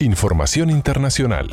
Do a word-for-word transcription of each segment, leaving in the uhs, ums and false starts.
Información internacional.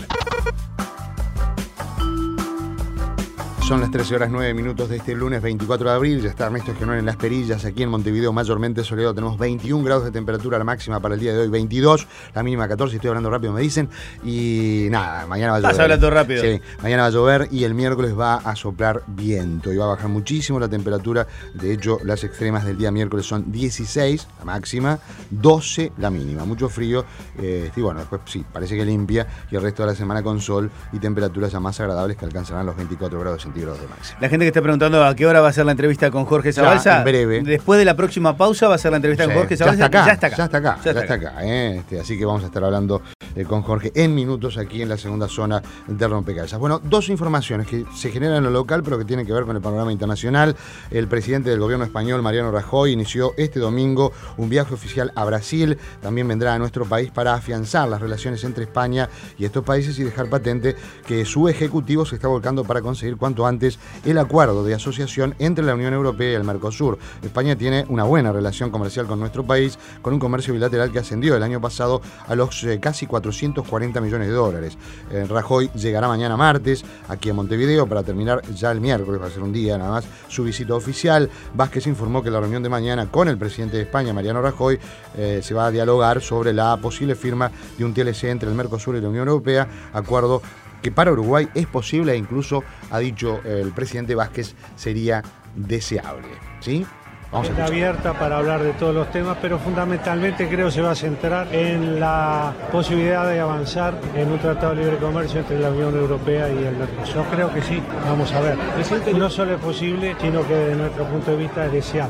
Son las trece horas nueve minutos de este lunes veinticuatro de abril. Ya está Ernesto Esquenón en Las Perillas. Aquí en Montevideo, mayormente soleado. Tenemos veintiún grados de temperatura, la máxima para el día de hoy veintidós, la mínima catorce. Estoy hablando rápido, me dicen. Y nada, mañana va a llover. Estás hablando rápido. Sí, mañana va a llover y el miércoles va a soplar viento. Y va a bajar muchísimo la temperatura. De hecho, las extremas del día miércoles son dieciséis, la máxima, doce, la mínima. Mucho frío. Eh, y bueno, después sí, parece que limpia. Y el resto de la semana con sol y temperaturas ya más agradables que alcanzarán los veinticuatro grados centígrados. De máximo. La gente que está preguntando a qué hora va a ser la entrevista con Jorge Zabalza. Ya, en breve. Después de la próxima pausa va a ser la entrevista sí, con Jorge Zabalza. Ya está acá. Ya está acá. Ya está acá. Ya Ya está está acá. acá eh. este, así que vamos a estar hablando eh, con Jorge en minutos aquí en la segunda zona de Rompecabezas. Bueno, dos informaciones que se generan en lo local pero que tienen que ver con el panorama internacional. El presidente del gobierno español, Mariano Rajoy, inició este domingo un viaje oficial a Brasil. También vendrá a nuestro país para afianzar las relaciones entre España y estos países y dejar patente que su ejecutivo se está volcando para conseguir cuanto antes el acuerdo de asociación entre la Unión Europea y el Mercosur. España tiene una buena relación comercial con nuestro país, con un comercio bilateral que ascendió el año pasado a los eh, casi cuatrocientos cuarenta millones de dólares. Eh, Rajoy llegará mañana martes aquí a Montevideo para terminar ya el miércoles, va a ser un día nada más, su visita oficial. Vázquez informó que la reunión de mañana con el presidente de España, Mariano Rajoy, eh, se va a dialogar sobre la posible firma de un T L C entre el Mercosur y la Unión Europea, acuerdo que para Uruguay es posible e incluso, ha dicho el presidente Vázquez, sería deseable. ¿Sí? Vamos a Está abierta para hablar de todos los temas, pero fundamentalmente creo se va a centrar en la posibilidad de avanzar en un tratado de libre comercio entre la Unión Europea y el Mercosur. Yo creo que sí, vamos a ver. No solo es posible, sino que desde nuestro punto de vista es deseable.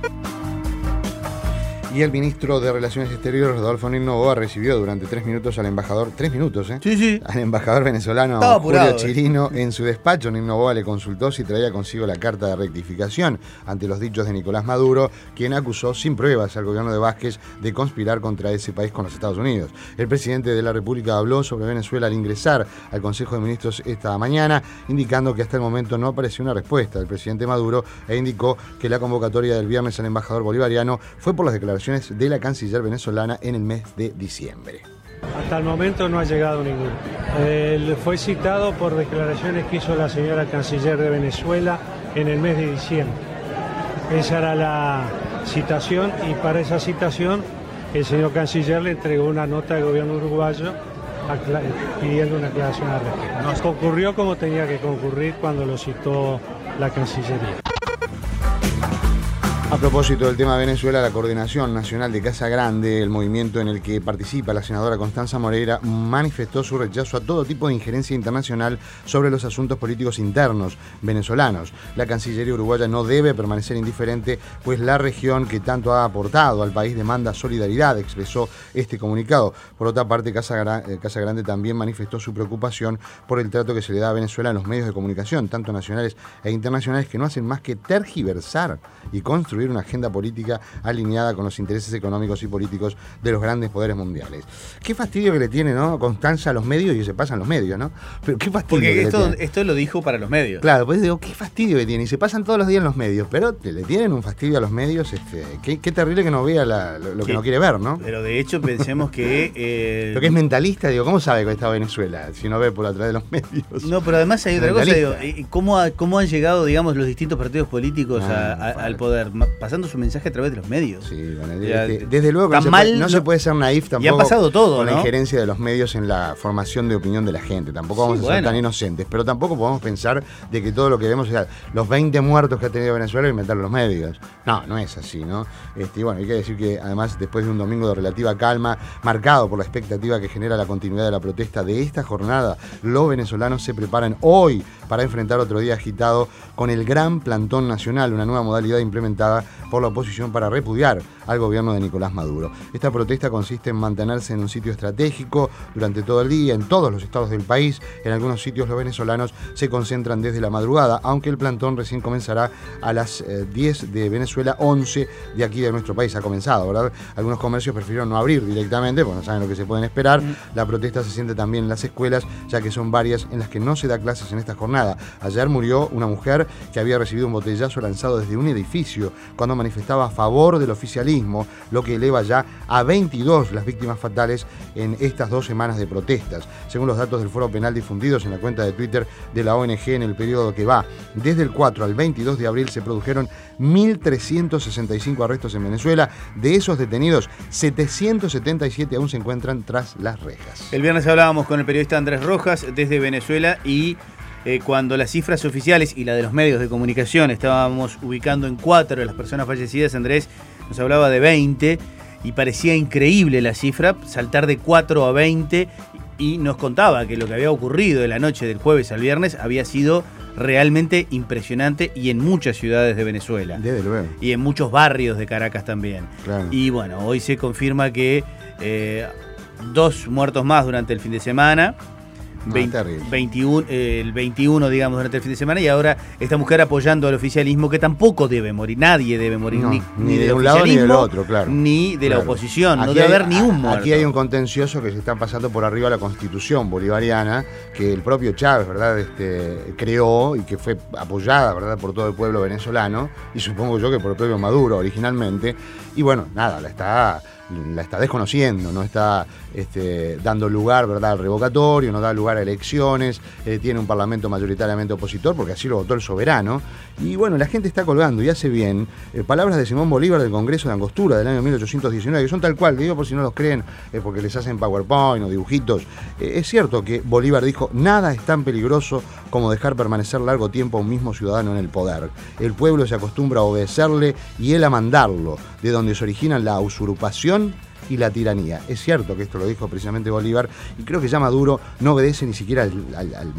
Y el ministro de Relaciones Exteriores, Rodolfo Nil Noboa, recibió durante tres minutos al embajador, tres minutos, ¿eh? Sí, sí. Al embajador venezolano apurado, Julio Chirino en su despacho. Nil Noboa le consultó si traía consigo la carta de rectificación ante los dichos de Nicolás Maduro, quien acusó sin pruebas al gobierno de Vázquez de conspirar contra ese país con los Estados Unidos. El presidente de la República habló sobre Venezuela al ingresar al Consejo de Ministros esta mañana, indicando que hasta el momento no apareció una respuesta del presidente Maduro e indicó que la convocatoria del viernes al embajador bolivariano fue por las declaraciones de la canciller venezolana en el mes de diciembre. Hasta el momento no ha llegado ninguno. Eh, fue citado por declaraciones que hizo la señora canciller de Venezuela en el mes de diciembre. Esa era la citación y para esa citación el señor canciller le entregó una nota del gobierno uruguayo pidiendo una aclaración al respecto. No concurrió como tenía que concurrir cuando lo citó la Cancillería. A propósito del tema de Venezuela, la Coordinación Nacional de Casa Grande, el movimiento en el que participa la senadora Constanza Moreira, manifestó su rechazo a todo tipo de injerencia internacional sobre los asuntos políticos internos venezolanos. La Cancillería uruguaya no debe permanecer indiferente, pues la región que tanto ha aportado al país demanda solidaridad, expresó este comunicado. Por otra parte, Casa Grande, Casa Grande también manifestó su preocupación por el trato que se le da a Venezuela en los medios de comunicación, tanto nacionales e internacionales, que no hacen más que tergiversar y construir una agenda política alineada con los intereses económicos y políticos de los grandes poderes mundiales. Qué fastidio que le tiene, ¿no?, Constanza a los medios, y se pasan los medios, ¿no? Pero qué fastidio. Porque que esto, le tiene. esto lo dijo para los medios. Claro, pues digo, qué fastidio que tiene. Y se pasan todos los días en los medios, pero le tienen un fastidio a los medios. Este, qué, qué terrible que no vea la, lo, lo que no quiere ver, ¿no? Pero de hecho pensemos que... Eh, lo que es mentalista, digo, ¿cómo sabe que está Venezuela si no ve por atrás de los medios? No, pero además hay otra cosa, digo, ¿cómo, ha, ¿cómo han llegado, digamos, los distintos partidos políticos no, a, a, al poder? Pasando su mensaje a través de los medios. Sí, bueno, desde, desde luego que no, se, mal, puede, no, no se puede ser naif tampoco. Y ha pasado todo, con ¿no?, la injerencia de los medios en la formación de opinión de la gente. Tampoco vamos sí, a ser bueno. tan inocentes, pero tampoco podemos pensar de que todo lo que vemos, o sea, los veinte muertos que ha tenido Venezuela, inventar los medios. No, no es así, ¿no? Este, y bueno, hay que decir que además, después de un domingo de relativa calma, marcado por la expectativa que genera la continuidad de la protesta de esta jornada, los venezolanos se preparan hoy para enfrentar otro día agitado con el Gran Plantón Nacional, una nueva modalidad implementada por la oposición para repudiar al gobierno de Nicolás Maduro. Esta protesta consiste en mantenerse en un sitio estratégico durante todo el día, en todos los estados del país. En algunos sitios los venezolanos se concentran desde la madrugada, aunque el plantón recién comenzará a las eh, diez de Venezuela, once de aquí de nuestro país ha comenzado, ¿verdad? Algunos comercios prefirieron no abrir directamente, porque no saben lo que se pueden esperar. La protesta se siente también en las escuelas, ya que son varias en las que no se da clases en esta jornada. nada. Ayer murió una mujer que había recibido un botellazo lanzado desde un edificio cuando manifestaba a favor del oficialismo, lo que eleva ya a veintidós las víctimas fatales en estas dos semanas de protestas. Según los datos del Foro Penal difundidos en la cuenta de Twitter de la O N G, en el periodo que va desde el cuatro al veintidós de abril se produjeron mil trescientos sesenta y cinco arrestos en Venezuela. De esos detenidos, setecientos setenta y siete aún se encuentran tras las rejas. El viernes hablábamos con el periodista Andrés Rojas desde Venezuela y eh, cuando las cifras oficiales y la de los medios de comunicación estábamos ubicando en cuatro de las personas fallecidas, Andrés nos hablaba de veinte y parecía increíble la cifra, saltar de cuatro a veinte, y nos contaba que lo que había ocurrido de la noche del jueves al viernes había sido realmente impresionante y en muchas ciudades de Venezuela. Desde luego. Y en muchos barrios de Caracas también. Claro. Y bueno, hoy se confirma que eh, dos muertos más durante el fin de semana. No, veinte, veintiuno, eh, el veintiuno, digamos, durante el fin de semana, y ahora esta mujer apoyando al oficialismo, que tampoco debe morir, nadie debe morir, no, ni, ni, ni de del un lado ni del otro, claro. Ni de claro. la oposición, aquí no debe hay, haber ni un muerto. Aquí hay un contencioso que se está pasando por arriba a la Constitución bolivariana, que el propio Chávez, ¿verdad?, este, creó y que fue apoyada, ¿verdad?, por todo el pueblo venezolano, y supongo yo que por el propio Maduro originalmente, y bueno, nada, la está... la está desconociendo, no está este, dando lugar, ¿verdad?, al revocatorio, no da lugar a elecciones, eh, tiene un parlamento mayoritariamente opositor, porque así lo votó el soberano, y bueno, la gente está colgando y hace bien. Eh, palabras de Simón Bolívar del Congreso de Angostura del año mil ochocientos diecinueve, que son tal cual, digo por si no los creen, eh, porque les hacen PowerPoint o dibujitos. Eh, es cierto que Bolívar dijo, nada es tan peligroso como dejar permanecer largo tiempo a un mismo ciudadano en el poder. El pueblo se acostumbra a obedecerle y él a mandarlo, de donde se originan la usurpación y la tiranía. Es cierto que esto lo dijo precisamente Bolívar, y creo que ya Maduro no obedece ni siquiera al, al, al,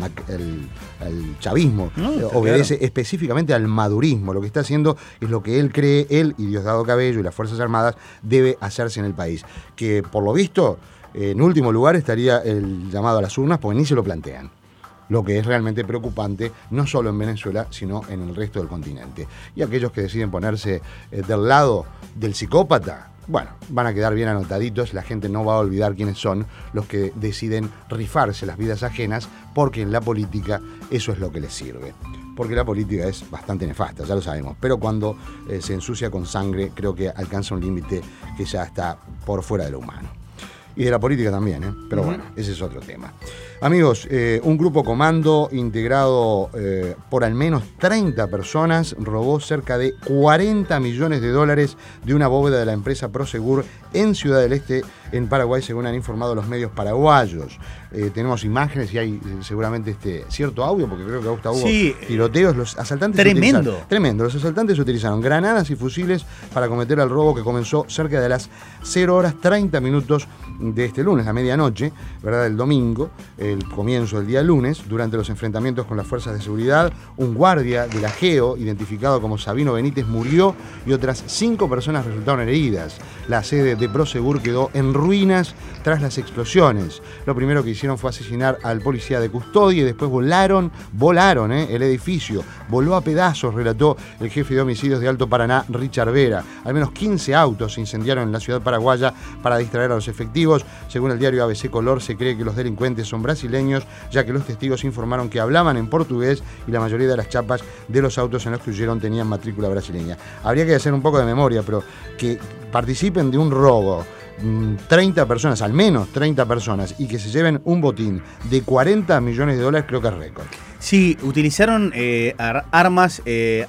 al, al chavismo, no, obedece claro. específicamente al madurismo. Lo que está haciendo es lo que él cree, él y Diosdado Cabello y las Fuerzas Armadas debe hacerse en el país. Que por lo visto, en último lugar estaría el llamado a las urnas, porque ni se lo plantean. Lo que es realmente preocupante, no solo en Venezuela, sino en el resto del continente. Y aquellos que deciden ponerse eh, del lado del psicópata, bueno, van a quedar bien anotaditos, la gente no va a olvidar quiénes son los que deciden rifarse las vidas ajenas, porque en la política eso es lo que les sirve. Porque la política es bastante nefasta, ya lo sabemos, pero cuando eh, se ensucia con sangre, creo que alcanza un límite que ya está por fuera de lo humano. Y de la política también, ¿eh? Pero bueno, ese es otro tema. Amigos, eh, un grupo comando integrado eh, por al menos treinta personas robó cerca de cuarenta millones de dólares de una bóveda de la empresa Prosegur en Ciudad del Este, en Paraguay, según han informado los medios paraguayos. Eh, tenemos imágenes y hay eh, seguramente este cierto audio, porque creo que Augusta hubo sí, tiroteos. Los asaltantes tremendo. Tremendo. Los asaltantes utilizaron granadas y fusiles para cometer el robo, que comenzó cerca de las cero horas treinta minutos de este lunes, a medianoche, ¿verdad?, el domingo, el comienzo del día lunes. Durante los enfrentamientos con las fuerzas de seguridad, un guardia de la GEO, identificado como Sabino Benítez, murió y otras cinco personas resultaron heridas. La sede de Prosegur quedó en ruinas tras las explosiones. Lo primero que hicieron fue asesinar al policía de custodia y después volaron, volaron ¿eh? el edificio. Voló a pedazos, relató el jefe de homicidios de Alto Paraná, Richard Vera. Al menos quince autos se incendiaron en la ciudad paraguaya para distraer a los efectivos. Según el diario A B C Color, se cree que los delincuentes son brasileños, ya que los testigos informaron que hablaban en portugués y la mayoría de las chapas de los autos en los que huyeron tenían matrícula brasileña. Habría que hacer un poco de memoria, pero que participen de un robo treinta personas, al menos treinta personas, y que se lleven un botín de cuarenta millones de dólares, creo que es récord. Sí, utilizaron eh, ar- armas eh,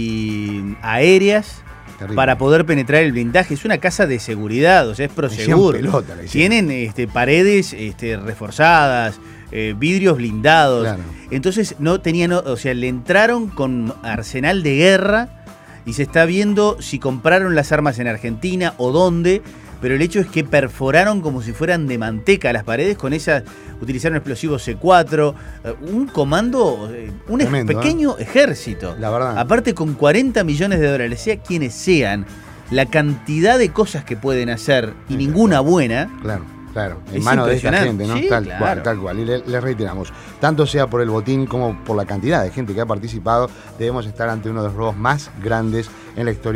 antiaéreas Terrible. Para poder penetrar el blindaje. Es una casa de seguridad, o sea, es Prosegur. Pelota, tienen este, paredes este, reforzadas, eh, vidrios blindados. Claro. Entonces no tenían, o sea, le entraron con arsenal de guerra y se está viendo si compraron las armas en Argentina o dónde. Pero el hecho es que perforaron como si fueran de manteca las paredes con esas, utilizaron explosivos C cuatro, un comando, un Tremendo, pequeño ¿eh? ejército. La verdad. Aparte con cuarenta millones de dólares, sea quienes sean, la cantidad de cosas que pueden hacer y sí, ninguna claro. buena. Claro. Claro, en manos de esta gente, ¿no? Sí, tal, claro. cual, tal cual. Y le, le reiteramos, tanto sea por el botín como por la cantidad de gente que ha participado, debemos estar ante uno de los robos más grandes en la historia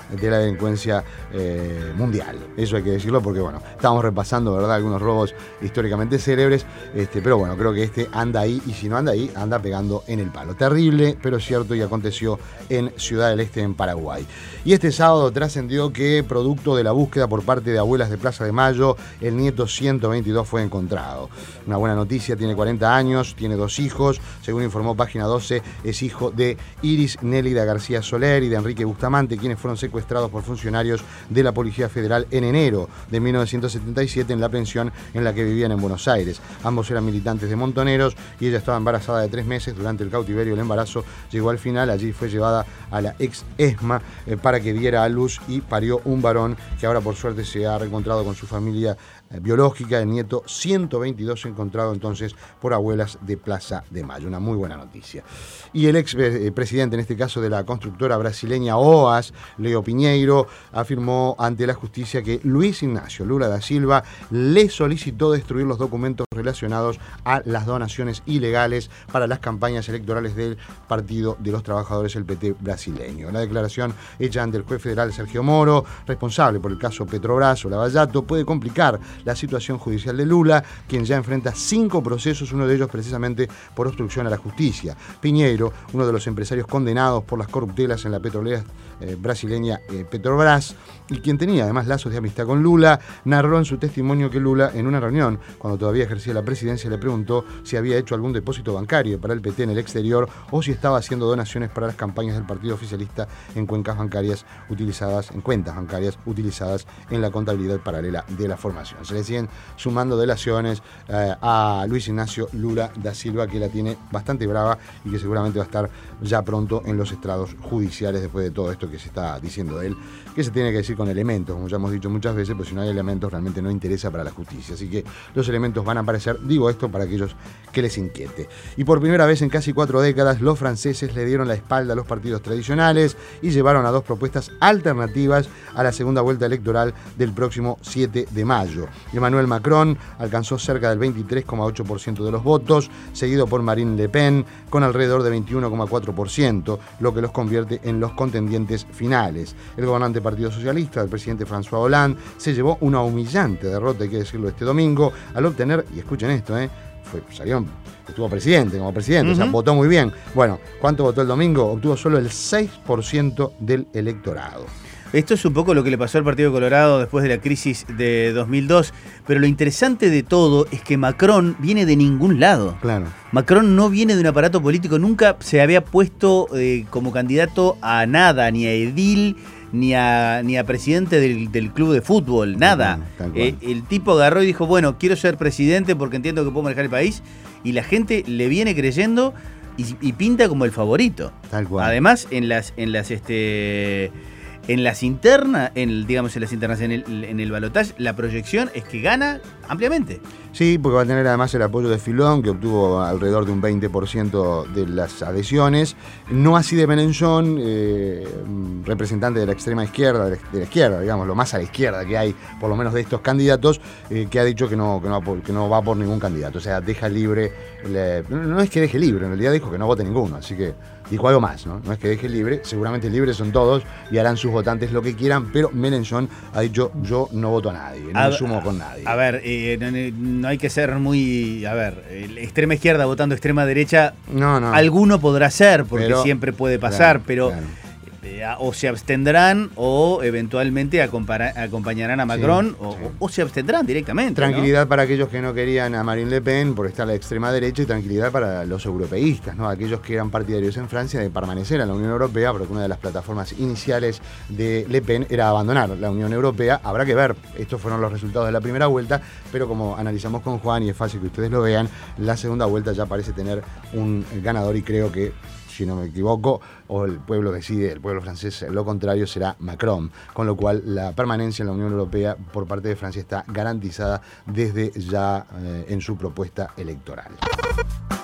de la delincuencia eh, mundial. Eso hay que decirlo porque, bueno, estamos repasando, ¿verdad?, algunos robos históricamente célebres, este, pero bueno, creo que este anda ahí, y si no anda ahí, anda pegando en el palo. Terrible, pero cierto, y aconteció en Ciudad del Este, en Paraguay. Y este sábado trascendió que, producto de la búsqueda por parte de abuelas de Plaza de Mayo, el nieto ciento veintidós fue encontrado. Una buena noticia, tiene cuarenta años, tiene dos hijos, según informó Página doce, es hijo de Iris Nélida García Soler y de Enrique Bustamante, quienes fueron secuestrados por funcionarios de la Policía Federal en enero de mil novecientos setenta y siete en la pensión en la que vivían en Buenos Aires. Ambos eran militantes de Montoneros y ella estaba embarazada de tres meses. Durante el cautiverio el embarazo llegó al final, allí fue llevada a la ex ESMA eh, para que diera a luz y parió un varón que ahora por suerte se ha reencontrado con su familia biológica. El nieto ciento veintidós encontrado entonces por abuelas de Plaza de Mayo. Una muy buena noticia. Y el ex presidente, en este caso de la constructora brasileña O A S, Leo Piñeiro, afirmó ante la justicia que Luis Ignacio Lula da Silva le solicitó destruir los documentos relacionados a las donaciones ilegales para las campañas electorales del Partido de los Trabajadores, el P T brasileño. La declaración hecha ante el juez federal Sergio Moro, responsable por el caso Petrobras o Lavallato, puede complicar la situación judicial de Lula, quien ya enfrenta cinco procesos, uno de ellos precisamente por obstrucción a la justicia. Piñeiro, uno de los empresarios condenados por las corruptelas en la petrolera eh, brasileña eh, Petrobras, y quien tenía además lazos de amistad con Lula, narró en su testimonio que Lula, en una reunión, cuando todavía ejercía la presidencia, le preguntó si había hecho algún depósito bancario para el P T en el exterior o si estaba haciendo donaciones para las campañas del partido oficialista en cuencas bancarias utilizadas, en cuentas bancarias utilizadas en la contabilidad paralela de la formación. Se le siguen sumando delaciones eh, a Luis Ignacio Lula da Silva, que la tiene bastante brava y que seguramente va a estar ya pronto en los estrados judiciales después de todo esto que se está diciendo de él, que se tiene que decir con elementos, como ya hemos dicho muchas veces, pues si no hay elementos realmente no interesa para la justicia. Así que los elementos van a aparecer, digo esto para aquellos que les inquiete. Y por primera vez en casi cuatro décadas, los franceses le dieron la espalda a los partidos tradicionales y llevaron a dos propuestas alternativas a la segunda vuelta electoral del próximo siete de mayo. Emmanuel Macron alcanzó cerca del veintitrés coma ocho por ciento de los votos, seguido por Marine Le Pen con alrededor de veintiuno coma cuatro por ciento, lo que los convierte en los contendientes finales. El gobernante Partido Socialista, el presidente François Hollande, se llevó una humillante derrota, hay que decirlo, este domingo, al obtener, y escuchen esto, eh, fue, salió, estuvo presidente, como presidente, uh-huh. O sea, votó muy bien. Bueno, ¿cuánto votó el domingo? Obtuvo solo el seis por ciento del electorado. Esto es un poco lo que le pasó al Partido Colorado después de la crisis de dos mil dos, pero lo interesante de todo es que Macron viene de ningún lado. Claro. Macron no viene de un aparato político, nunca se había puesto eh, como candidato a nada, ni a edil, ni a, ni a presidente del, del club de fútbol, nada. Tal cual. Eh, el tipo agarró y dijo, bueno, quiero ser presidente porque entiendo que puedo manejar el país, y la gente le viene creyendo y, y pinta como el favorito. Tal cual. Además, en las, en las este En las internas, en, digamos en las internas, en el, en el balotaje, la proyección es que gana ampliamente. Sí, porque va a tener además el apoyo de Filón, que obtuvo alrededor de un veinte por ciento de las adhesiones. No así de Mélenchon, eh, representante de la extrema izquierda, de la, de la izquierda, digamos, lo más a la izquierda que hay, por lo menos de estos candidatos, eh, que ha dicho que no, que, no va por, que no va por ningún candidato. O sea, deja libre, le, no es que deje libre, en realidad dijo que no vote ninguno, así que dijo algo más, ¿no? No es que deje libre, seguramente libres son todos y harán sus votantes lo que quieran, pero Mélenchon ha dicho, yo no voto a nadie, no a, me sumo con nadie. A ver, eh, no, no hay que ser muy, a ver, extrema izquierda votando extrema derecha, no, no. Alguno podrá ser, porque pero, siempre puede pasar, claro, pero claro. Eh, o se abstendrán o eventualmente acompañarán a Macron, sí, o, sí. O, o se abstendrán directamente. Tranquilidad, ¿no?, para aquellos que no querían a Marine Le Pen por estar a la extrema derecha, y tranquilidad para los europeístas, ¿no?, aquellos que eran partidarios en Francia de permanecer en la Unión Europea, porque una de las plataformas iniciales de Le Pen era abandonar la Unión Europea. Habrá que ver, estos fueron los resultados de la primera vuelta, pero como analizamos con Juan, y es fácil que ustedes lo vean, la segunda vuelta ya parece tener un ganador, y creo que, si no me equivoco, o el pueblo decide, el pueblo francés, lo contrario, será Macron, con lo cual la permanencia en la Unión Europea por parte de Francia está garantizada desde ya eh, en su propuesta electoral.